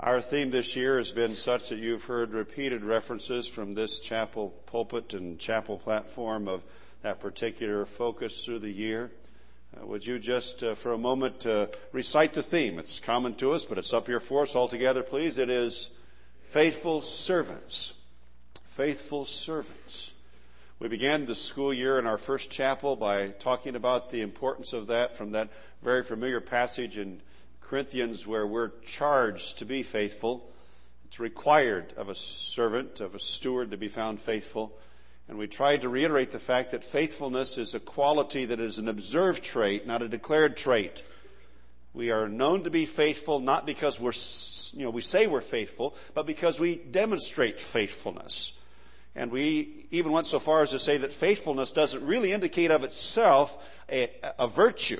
Our theme this year has been such that you've heard repeated references from this chapel pulpit and chapel platform of that particular focus through the year. Would you just, for a moment, recite the theme? It's common to us, but it's up here for us all together, please. It is faithful servants. Faithful servants. We began the school year in our first chapel by talking about the importance of that from that very familiar passage in Corinthians where we're charged to be faithful. It's required of a servant, of a steward, to be found faithful. And we tried to reiterate the fact that faithfulness is a quality that is an observed trait, not a declared trait. We are known to be faithful not because we say we're faithful, but because we demonstrate faithfulness. And we even went so far as to say that faithfulness doesn't really indicate of itself a virtue.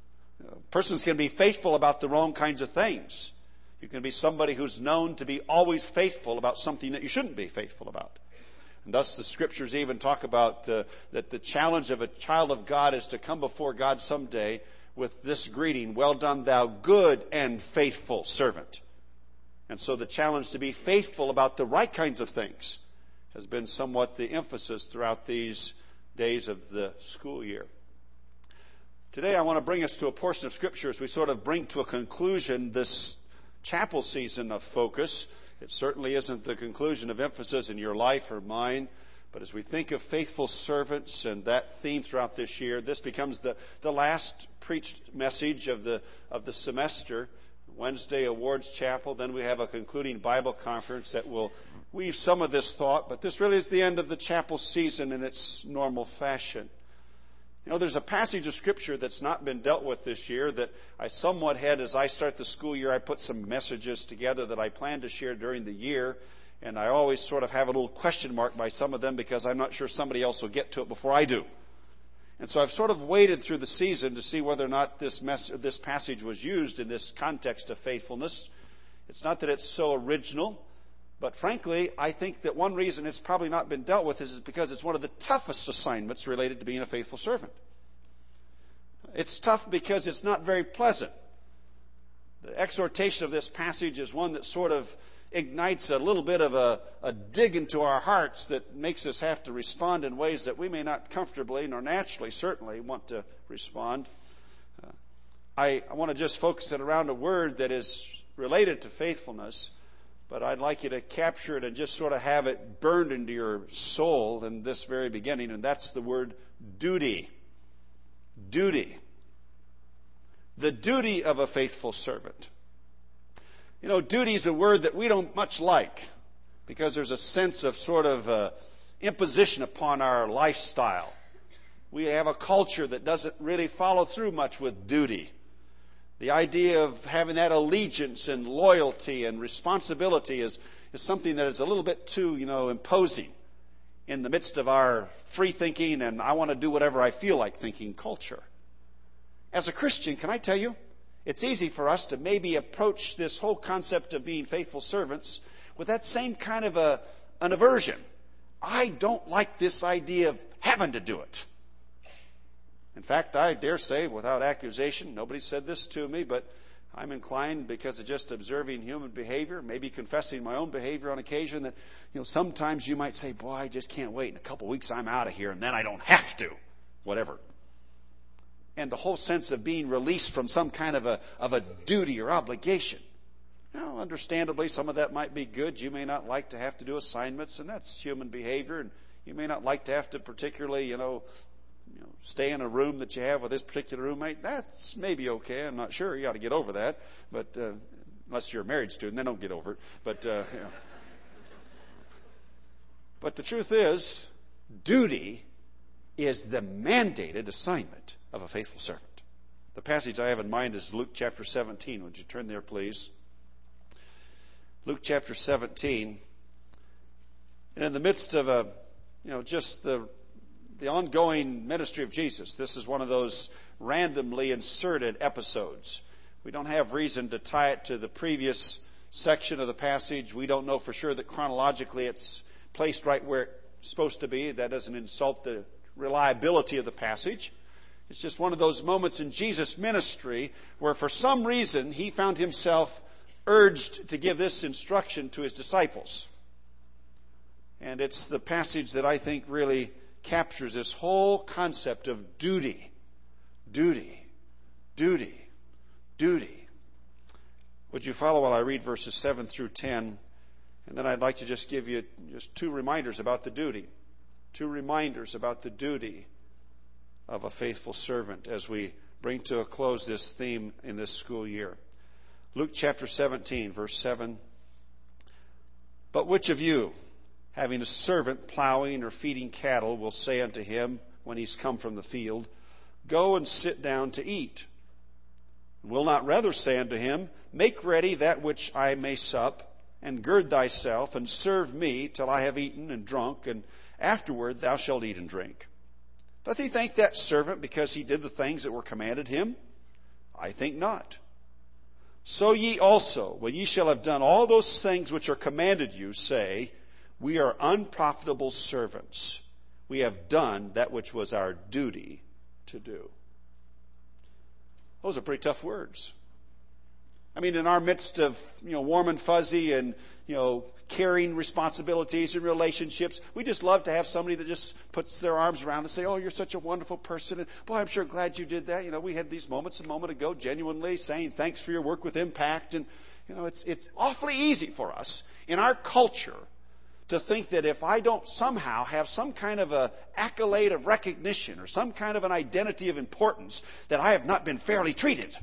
Persons can be faithful about the wrong kinds of things. You can be somebody who's known to be always faithful about something that you shouldn't be faithful about. And thus the Scriptures even talk about that the challenge of a child of God is to come before God someday with this greeting, "Well done, thou good and faithful servant." And so the challenge to be faithful about the right kinds of things has been somewhat the emphasis throughout these days of the school year. Today I want to bring us to a portion of Scripture as we sort of bring to a conclusion this chapel season of focus. It certainly isn't the conclusion of emphasis in your life or mine, but as we think of faithful servants and that theme throughout this year, this becomes the last preached message of the semester. Wednesday Awards Chapel, then we have a concluding Bible conference that will weave some of this thought, but this really is the end of the chapel season in its normal fashion. You know, there's a passage of Scripture that's not been dealt with this year that I somewhat had as I start the school year. I put some messages together that I plan to share during the year, and I always sort of have a little question mark by some of them because I'm not sure somebody else will get to it before I do. And so I've sort of waited through the season to see whether or not this passage was used in this context of faithfulness. It's not that it's so original, but frankly, I think that one reason it's probably not been dealt with is because it's one of the toughest assignments related to being a faithful servant. It's tough because it's not very pleasant. The exhortation of this passage is one that sort of ignites a little bit of a dig into our hearts that makes us have to respond in ways that we may not comfortably nor naturally certainly want to respond. I want to just focus it around a word that is related to faithfulness, but I'd like you to capture it and just sort of have it burned into your soul in this very beginning, and that's the word duty. Duty. The duty of a faithful servant. You know, duty is a word that we don't much like because there's a sense of sort of imposition upon our lifestyle. We have a culture that doesn't really follow through much with duty. The idea of having that allegiance and loyalty and responsibility is something that is a little bit too, imposing in the midst of our free thinking and I want to do whatever I feel like thinking culture. As a Christian, can I tell you, it's easy for us to maybe approach this whole concept of being faithful servants with that same kind of an aversion. I don't like this idea of having to do it. In fact, I dare say, without accusation, nobody said this to me, but I'm inclined, because of just observing human behavior, maybe confessing my own behavior on occasion, that sometimes you might say, boy, I just can't wait. In a couple of weeks, I'm out of here, and then I don't have to. Whatever. And the whole sense of being released from some kind of a duty or obligation. Now, understandably, some of that might be good. You may not like to have to do assignments, and that's human behavior. And you may not like to have to particularly, stay in a room that you have with this particular roommate. That's maybe okay. I'm not sure. You ought to get over that. But unless you're a married student, then don't get over it. But but the truth is, duty is the mandated assignment of a faithful servant. The passage I have in mind is Luke chapter 17. Would you turn there, please? Luke chapter 17. And in the midst of just the ongoing ministry of Jesus, this is one of those randomly inserted episodes. We don't have reason to tie it to the previous section of the passage. We don't know for sure that chronologically it's placed right where it's supposed to be. That doesn't insult the reliability of the passage. It's just one of those moments in Jesus' ministry where for some reason he found himself urged to give this instruction to his disciples. And it's the passage that I think really captures this whole concept of duty. Duty. Duty. Duty. Would you follow while I read verses 7 through 10? And then I'd like to just give you just two reminders about the duty. Two reminders about the duty of a faithful servant as we bring to a close this theme in this school year. Luke chapter 17, verse 7. But which of you, having a servant plowing or feeding cattle, will say unto him when he's come from the field, Go and sit down to eat? Will not rather say unto him, Make ready that which I may sup, and gird thyself, and serve me till I have eaten and drunk, and afterward thou shalt eat and drink? Doth he thank that servant because he did the things that were commanded him? I think not. So ye also, when ye shall have done all those things which are commanded you, say, We are unprofitable servants. We have done that which was our duty to do. Those are pretty tough words. I mean, in our midst of, warm and fuzzy and, caring responsibilities and relationships, we just love to have somebody that just puts their arms around and say, Oh, you're such a wonderful person. And boy, I'm sure glad you did that. We had these moments a moment ago, genuinely saying thanks for your work with Impact. And, it's awfully easy for us in our culture to think that if I don't somehow have some kind of a accolade of recognition or some kind of an identity of importance, that I have not been fairly treated.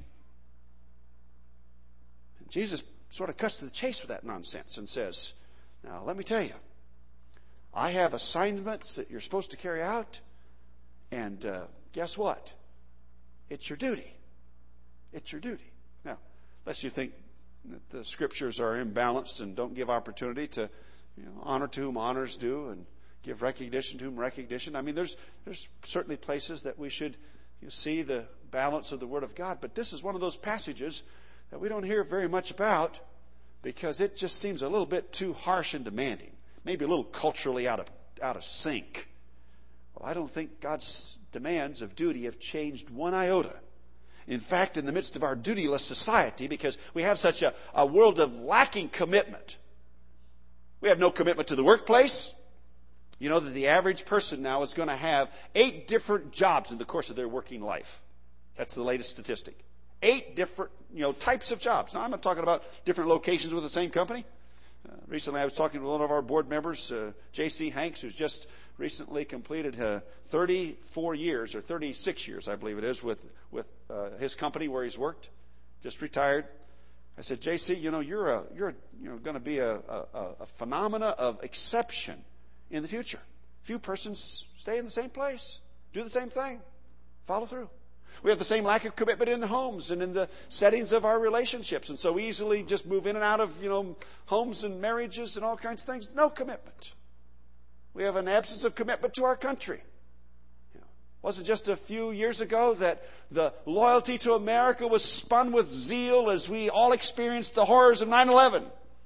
And Jesus sort of cuts to the chase with that nonsense and says, Now, let me tell you, I have assignments that you're supposed to carry out, and guess what? It's your duty. It's your duty. Now, lest you think that the Scriptures are imbalanced and don't give opportunity to honor to whom honors due and give recognition to whom recognition. I mean, there's certainly places that we should see the balance of the Word of God. But this is one of those passages that we don't hear very much about because it just seems a little bit too harsh and demanding. Maybe a little culturally out of sync. Well, I don't think God's demands of duty have changed one iota. In fact, in the midst of our dutyless society, because we have such a world of lacking commitment, we have no commitment to the workplace. You know that the average person now is going to have 8 different jobs in the course of their working life. That's the latest statistic. 8 different, types of jobs. Now, I'm not talking about different locations with the same company. Recently, I was talking to one of our board members, J.C. Hanks, who's just recently completed 34 years, or 36 years, I believe it is, with his company where he's worked. Just retired. I said, J.C., you're going to be a phenomena of exception in the future. Few persons stay in the same place, do the same thing, follow through. We have the same lack of commitment in the homes and in the settings of our relationships, and so easily just move in and out of homes and marriages and all kinds of things. No commitment. We have an absence of commitment to our country. Wasn't just a few years ago that the loyalty to America was spun with zeal as we all experienced the horrors of 9/11.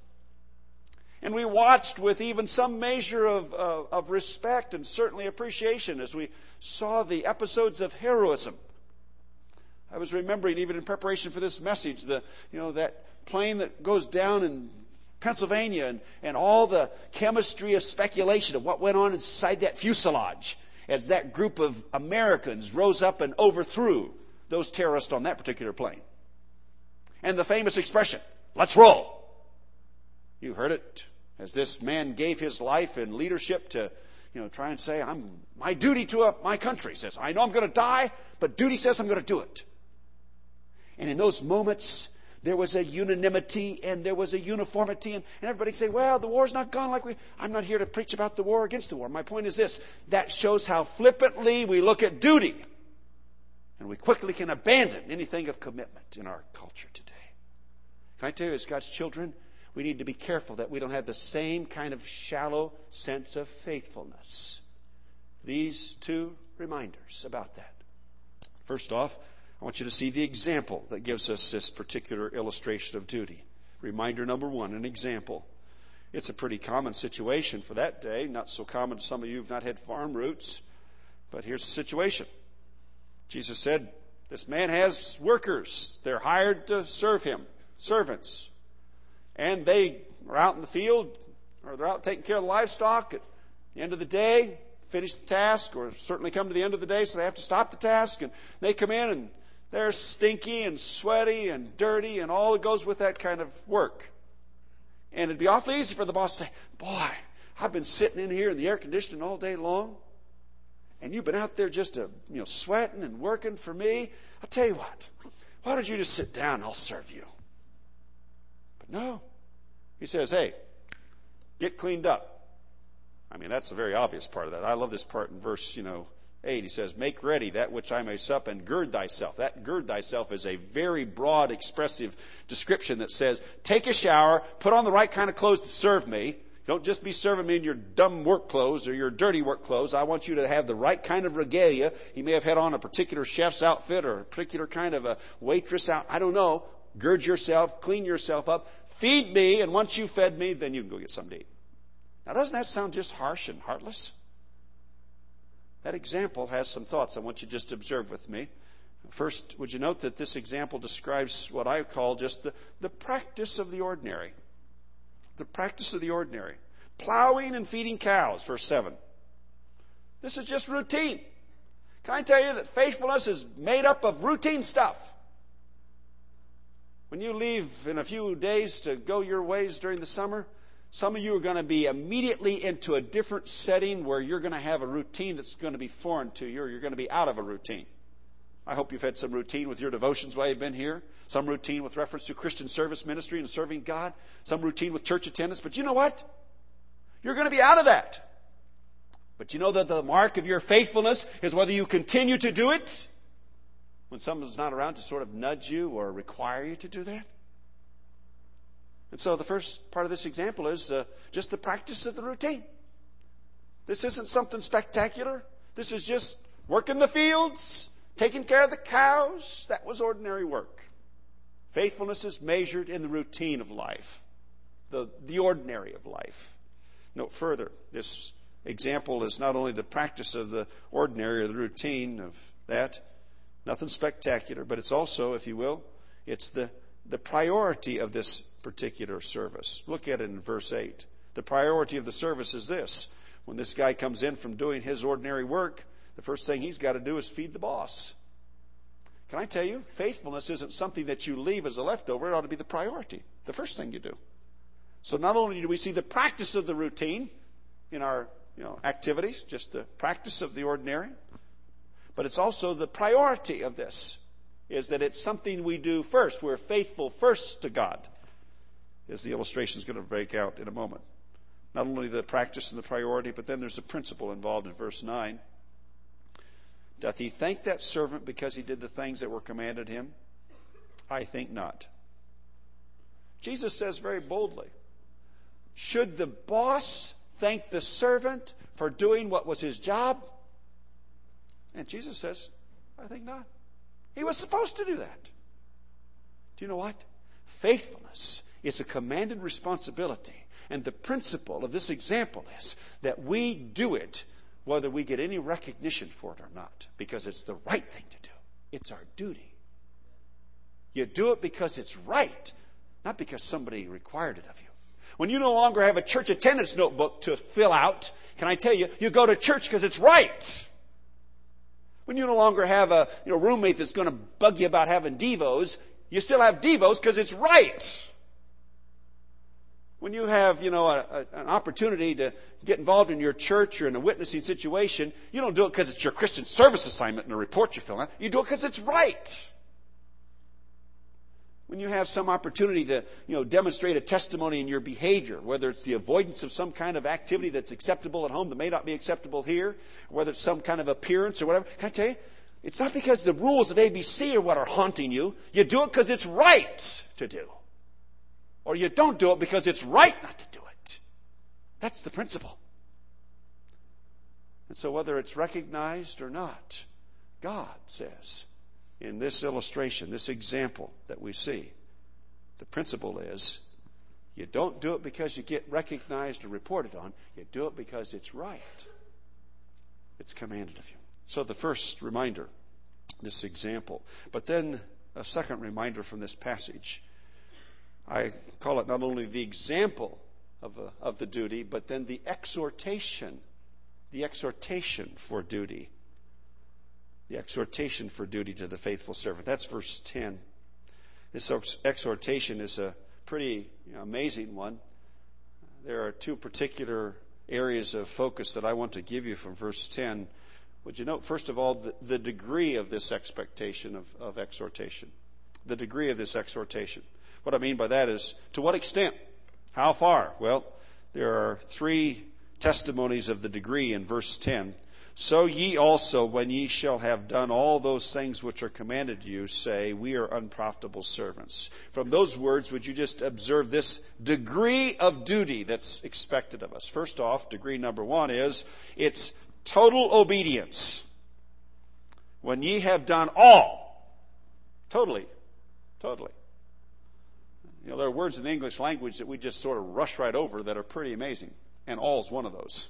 And we watched with even some measure of respect and certainly appreciation as we saw the episodes of heroism. I was remembering, even in preparation for this message, that plane that goes down in Pennsylvania and all the chemistry of speculation of what went on inside that fuselage as that group of Americans rose up and overthrew those terrorists on that particular plane. And the famous expression, let's roll. You heard it as this man gave his life in leadership to try and say, my duty to my country says, I know I'm going to die, but duty says I'm going to do it. And in those moments, there was a unanimity and there was a uniformity. And everybody can say, well, the war's not gone I'm not here to preach about the war against the war. My point is this. That shows how flippantly we look at duty. And we quickly can abandon anything of commitment in our culture today. Can I tell you, as God's children, we need to be careful that we don't have the same kind of shallow sense of faithfulness. These 2 reminders about that. First off, I want you to see the example that gives us this particular illustration of duty. Reminder number 1, an example. It's a pretty common situation for that day. Not so common to some of you who've not had farm roots. But here's the situation. Jesus said, this man has workers. They're hired to serve him. Servants. and they are out in the field, or they're out taking care of the livestock. At the end of the day, finish the task, or certainly come to the end of the day, so they have to stop the task. And they come in, and they're stinky and sweaty and dirty and all that goes with that kind of work. And it'd be awfully easy for the boss to say, boy, I've been sitting in here in the air conditioning all day long, and you've been out there just sweating and working for me. I'll tell you what, why don't you just sit down and I'll serve you? But no. He says, hey, get cleaned up. I mean, that's the very obvious part of that. I love this part in verse 8. He says, make ready that which I may sup, and gird thyself. That gird thyself is a very broad, expressive description that says, take a shower, put on the right kind of clothes to serve me. Don't just be serving me in your dumb work clothes or your dirty work clothes. I want you to have the right kind of regalia. He may have had on a particular chef's outfit or a particular kind of a waitress out. I don't know. Gird yourself, clean yourself up, feed me, and once you've fed me, then you can go get something to eat. Now, doesn't that sound just harsh and heartless? That example has some thoughts I want you to just observe with me. First, would you note that this example describes what I call just the practice of the ordinary. The practice of the ordinary. Plowing and feeding cows, verse 7. This is just routine. Can I tell you that faithfulness is made up of routine stuff? When you leave in a few days to go your ways during the summer, some of you are going to be immediately into a different setting where you're going to have a routine that's going to be foreign to you, or you're going to be out of a routine. I hope you've had some routine with your devotions while you've been here, some routine with reference to Christian service ministry and serving God, some routine with church attendance. But you know what? You're going to be out of that. But you know that the mark of your faithfulness is whether you continue to do it when someone's not around to sort of nudge you or require you to do that. And so the first part of this example is just the practice of the routine. This isn't something spectacular. This is just working the fields, taking care of the cows. That was ordinary work. Faithfulness is measured in the routine of life, the ordinary of life. Note further, this example is not only the practice of the ordinary or the routine of that, nothing spectacular, but it's also, if you will, it's the priority of this particular service. Look at it in verse 8. The priority of the service is this. When this guy comes in from doing his ordinary work, the first thing he's got to do is feed the boss. Can I tell you, faithfulness isn't something that you leave as a leftover. It ought to be the priority, the first thing you do. So not only do we see the practice of the routine in our activities, just the practice of the ordinary, but it's also the priority of this, is that it's something we do first. We're faithful first to God, as the illustration is going to break out in a moment. Not only the practice and the priority, but then there's a principle involved in verse 9. Doth he thank that servant because he did the things that were commanded him? I think not. Jesus says very boldly, should the boss thank the servant for doing what was his job? And Jesus says, I think not. He was supposed to do that. Do you know what? Faithfulness is a commanded responsibility. And the principle of this example is that we do it whether we get any recognition for it or not, because it's the right thing to do. It's our duty. You do it because it's right, not because somebody required it of you. When you no longer have a church attendance notebook to fill out, can I tell you, you go to church because it's right. When you no longer have a roommate that's going to bug you about having devos, you still have devos because it's right. When you have, an opportunity to get involved in your church or in a witnessing situation, you don't do it because it's your Christian service assignment and a report you fill out. You do it because it's right. When you have some opportunity to, demonstrate a testimony in your behavior, whether it's the avoidance of some kind of activity that's acceptable at home that may not be acceptable here, whether it's some kind of appearance or whatever, can I tell you, it's not because the rules of ABC are what are haunting you. You do it because it's right to do. Or you don't do it because it's right not to do it. That's the principle. And so whether it's recognized or not, God says, in this illustration, this example that we see, the principle is you don't do it because you get recognized or reported on. You do it because it's right. It's commanded of you. So the first reminder, this example. But then a second reminder from this passage. I call it not only the example of the duty, but then the exhortation for duty. The exhortation for duty to the faithful servant. That's verse 10. This exhortation is a pretty amazing one. There are two particular areas of focus that I want to give you from verse 10. Would you note, first of all, the degree of this expectation of exhortation? The degree of this exhortation. What I mean by that is, to what extent? How far? Well, there are three testimonies of the degree in verse 10. So ye also, when ye shall have done all those things which are commanded you, say, we are unprofitable servants. From those words, would you just observe this degree of duty that's expected of us? First off, degree number one is, it's total obedience. When ye have done all, totally. There are words in the English language that we just sort of rush right over that are pretty amazing. And all is one of those.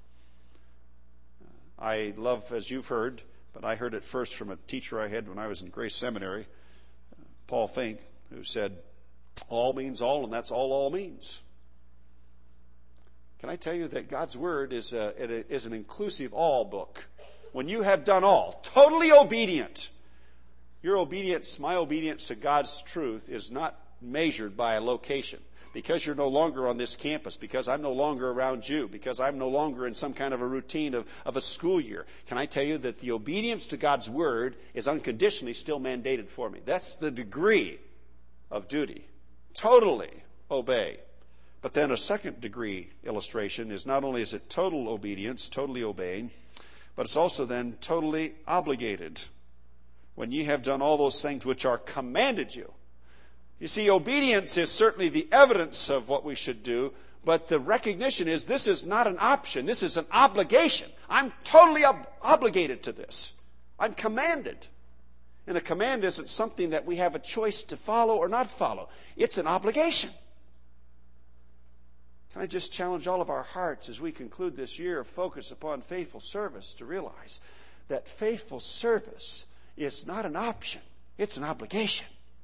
I love, as you've heard, but I heard it first from a teacher I had when I was in Grace Seminary, Paul Fink, who said, all means all, and that's all means. Can I tell you that God's Word is an inclusive all book? When you have done all, totally obedient, your obedience, my obedience to God's truth is not measured by a location. Because you're no longer on this campus, because I'm no longer around you, because I'm no longer in some kind of a routine of a school year. Can I tell you that the obedience to God's Word is unconditionally still mandated for me? That's the degree of duty. Totally obey. But then a second degree illustration is not only is it total obedience, totally obeying, but it's also then totally obligated. When ye have done all those things which are commanded you. You see, obedience is certainly the evidence of what we should do, but the recognition is this is not an option. This is an obligation. I'm totally obligated to this. I'm commanded. And a command isn't something that we have a choice to follow or not follow. It's an obligation. Can I just challenge all of our hearts as we conclude this year of focus upon faithful service to realize that faithful service is not an option. It's an obligation.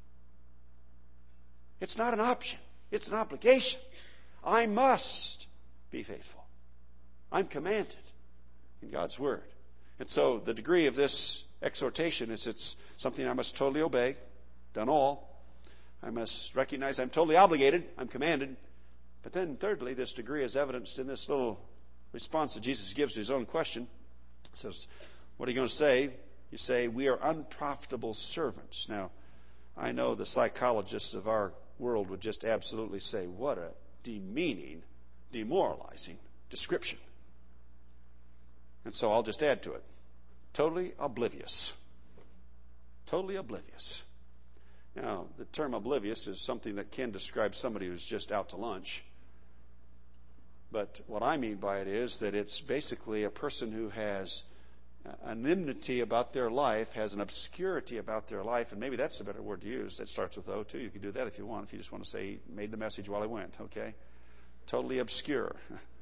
It's not an option. It's an obligation. I must be faithful. I'm commanded in God's Word. And so the degree of this exhortation is it's something I must totally obey, done all. I must recognize I'm totally obligated, I'm commanded. But then thirdly, this degree is evidenced in this little response that Jesus gives to his own question. It says, what are you going to say? You say, we are unprofitable servants. Now, I know the psychologists of our world would just absolutely say, what a demeaning, demoralizing description. And so I'll just add to it. Totally oblivious. Totally oblivious. Now, the term oblivious is something that can describe somebody who's just out to lunch. But what I mean by it is that it's basically a person who has an enmity about their life, has an obscurity about their life, and maybe that's a better word to use. That starts with O, too. You can do that if you want, if you just want to say, made the message while I went, okay? Totally obscure.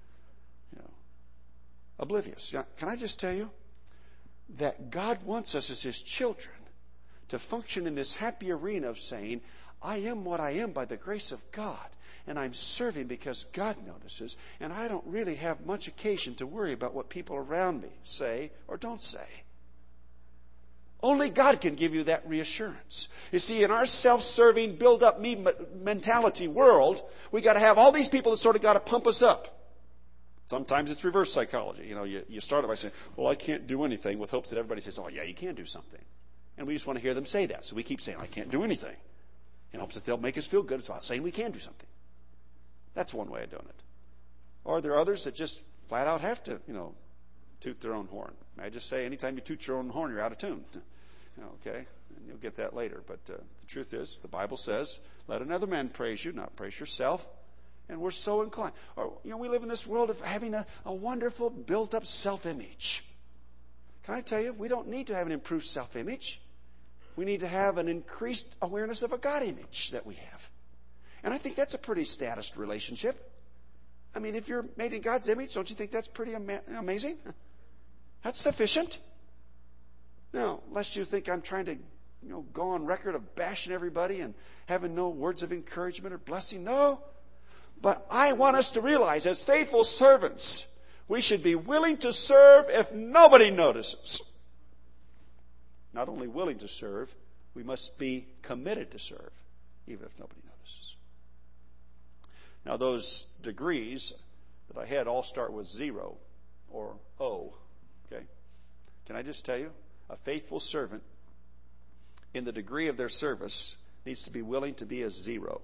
Oblivious. Now, can I just tell you that God wants us as His children to function in this happy arena of saying, I am what I am by the grace of God, and I'm serving because God notices, and I don't really have much occasion to worry about what people around me say or don't say. Only God can give you that reassurance. You see, in our self-serving, build-up-me mentality world, we got to have all these people that sort of got to pump us up. Sometimes it's reverse psychology. You start it by saying, well, I can't do anything, with hopes that everybody says, oh, yeah, you can do something. And we just want to hear them say that. So we keep saying, I can't do anything. In hopes that they'll make us feel good about saying we can do something. That's one way of doing it. Or there are others that just flat out have to, toot their own horn. May I just say, anytime you toot your own horn, you're out of tune. Okay? And you'll get that later. But the truth is, the Bible says, let another man praise you, not praise yourself. And we're so inclined. Or, we live in this world of having a wonderful built-up self-image. Can I tell you, we don't need to have an improved self-image. We need to have an increased awareness of a God image that we have. And I think that's a pretty status relationship. I mean, if you're made in God's image, don't you think that's pretty amazing? That's sufficient. Now, lest you think I'm trying to go on record of bashing everybody and having no words of encouragement or blessing. No. But I want us to realize, as faithful servants, we should be willing to serve if nobody notices. Not only willing to serve, we must be committed to serve, even if nobody notices. Now, those degrees that I had all start with 0 or O. Okay? Can I just tell you? A faithful servant, in the degree of their service, needs to be willing to be a 0.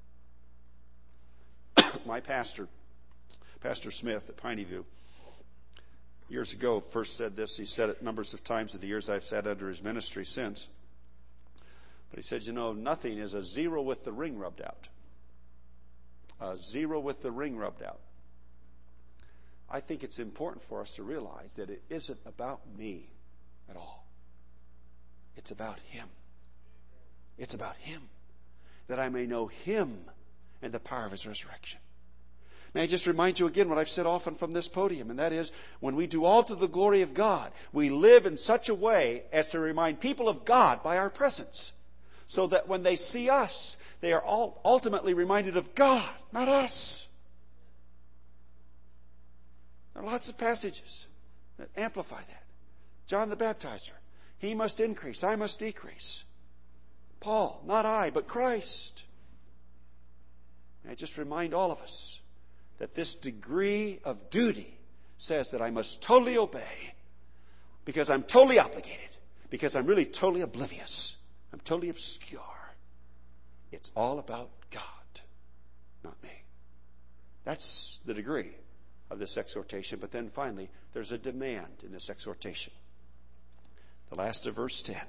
My pastor, Pastor Smith at Piney View, years ago first said this. He said it numbers of times in the years I've sat under his ministry since. But he said, nothing is a 0 with the ring rubbed out. A 0 with the ring rubbed out. I think it's important for us to realize that it isn't about me at all. It's about Him. It's about Him. That I may know Him and the power of His resurrection. May I just remind you again what I've said often from this podium, and that is, when we do all to the glory of God, we live in such a way as to remind people of God by our presence, so that when they see us, they are all ultimately reminded of God, not us. There are lots of passages that amplify that. John the Baptizer, he must increase, I must decrease. Paul, not I, but Christ. May I just remind all of us that this degree of duty says that I must totally obey because I'm totally obligated, because I'm really totally oblivious. I'm totally obscure. It's all about God, not me. That's the degree of this exhortation. But then finally, there's a demand in this exhortation. The last of verse 10.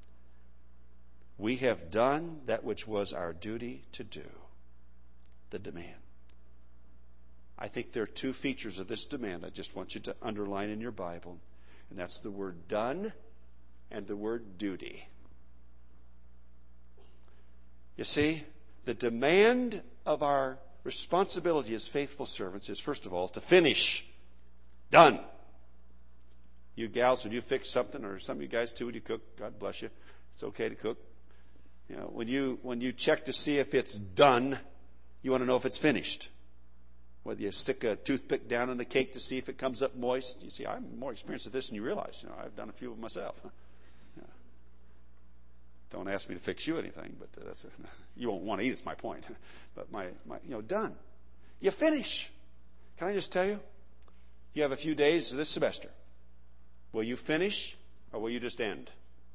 We have done that which was our duty to do. The demand. I think there are two features of this demand I just want you to underline in your Bible. And that's the word done and the word duty. You see, the demand of our responsibility as faithful servants is, first of all, to finish. Done. You gals, when you fix something, or some of you guys too, when you cook, God bless you, it's okay to cook. When you check to see if it's done, you want to know if it's finished. Whether you stick a toothpick down in the cake to see if it comes up moist. You see, I'm more experienced at this than you realize. I've done a few of them myself. Don't ask me to fix you anything, but you won't want to eat. It's my point. But done. You finish. Can I just tell you? You have a few days this semester. Will you finish or will you just end?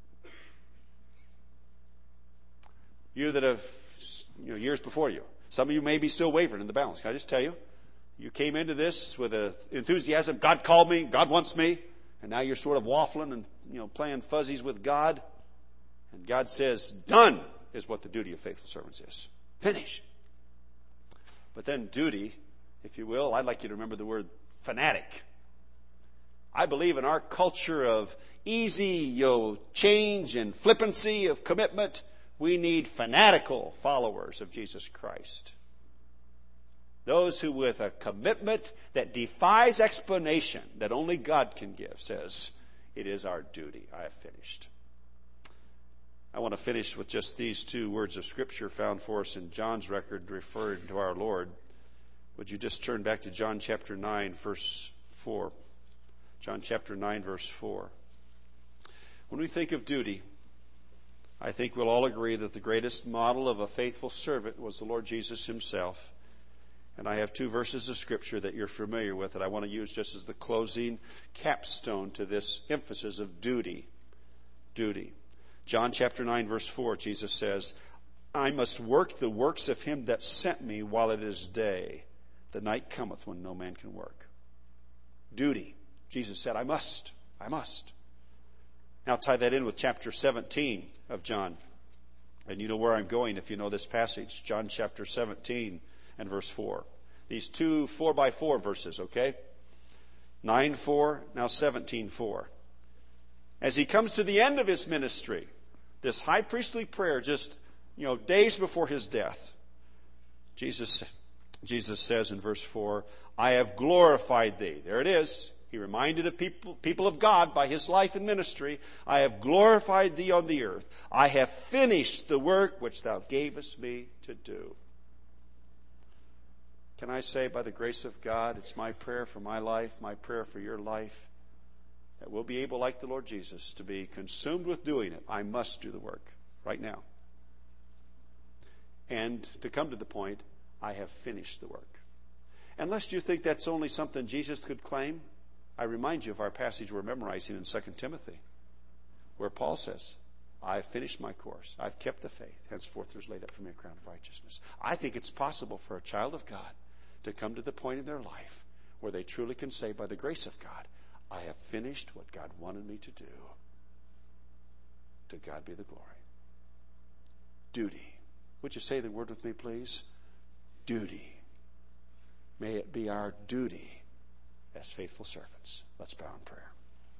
You that have years before you. Some of you may be still wavering in the balance. Can I just tell you? You came into this with an enthusiasm. God called me. God wants me. And now you're sort of waffling and playing fuzzies with God. And God says, done is what the duty of faithful servants is. Finish. But then duty, if you will, I'd like you to remember the word fanatic. I believe in our culture of easy change and flippancy of commitment, we need fanatical followers of Jesus Christ. Those who with a commitment that defies explanation, that only God can give, says, it is our duty. I have finished. I want to finish with just these two words of Scripture found for us in John's record referring to our Lord. Would you just turn back to John chapter 9, verse 4. John chapter 9, verse 4. When we think of duty, I think we'll all agree that the greatest model of a faithful servant was the Lord Jesus Himself. And I have two verses of Scripture that you're familiar with that I want to use just as the closing capstone to this emphasis of duty. Duty. John chapter 9, verse 4, Jesus says, I must work the works of Him that sent me while it is day. The night cometh when no man can work. Duty. Jesus said, I must. Now tie that in with chapter 17 of John. And you know where I'm going if you know this passage. John chapter 17 and verse 4. These two 4x4 verses, okay? 9:4, now 17:4. As He comes to the end of His ministry, this high priestly prayer just, days before His death, Jesus says in verse 4, I have glorified Thee. There it is. He reminded of people of God by his life and ministry, I have glorified thee on the earth. I have finished the work which thou gavest me to do. Can I say, by the grace of God, it's my prayer for my life, my prayer for your life, that we'll be able, like the Lord Jesus, to be consumed with doing it. I must do the work right now. And to come to the point, I have finished the work. Unless you think that's only something Jesus could claim, I remind you of our passage we're memorizing in 2 Timothy, where Paul says, I have finished my course. I've kept the faith. Henceforth there's laid up for me a crown of righteousness. I think it's possible for a child of God to come to the point in their life where they truly can say, by the grace of God, I have finished what God wanted me to do. To God be the glory. Duty. Would you say the word with me, please? Duty. May it be our duty as faithful servants. Let's bow in prayer.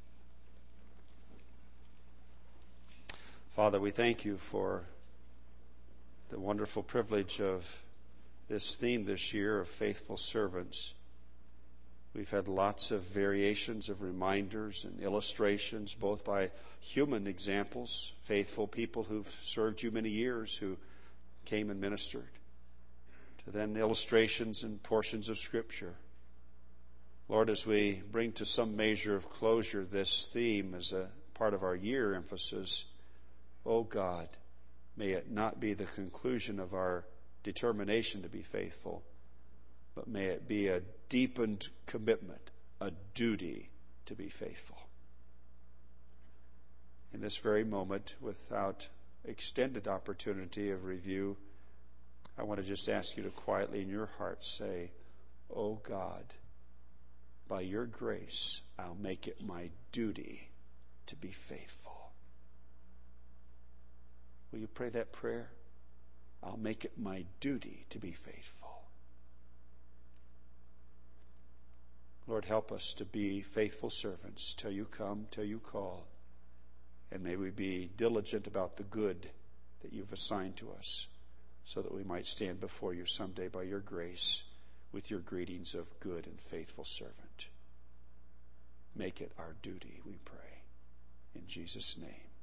Father, we thank you for the wonderful privilege of this theme this year of faithful servants. We've had lots of variations of reminders and illustrations, both by human examples, faithful people who've served you many years who came and ministered, to then illustrations and portions of Scripture. Lord, as we bring to some measure of closure this theme as a part of our year emphasis, oh God, may it not be the conclusion of our determination to be faithful, but may it be a deepened commitment, a duty to be faithful. In this very moment, without extended opportunity of review, I want to just ask you to quietly in your heart say, oh God, by your grace, I'll make it my duty to be faithful. Will you pray that prayer? I'll make it my duty to be faithful. Lord, help us to be faithful servants till you come, till you call. And may we be diligent about the good that you've assigned to us, so that we might stand before you someday by your grace with your greetings of good and faithful servant. Make it our duty, we pray. In Jesus' name.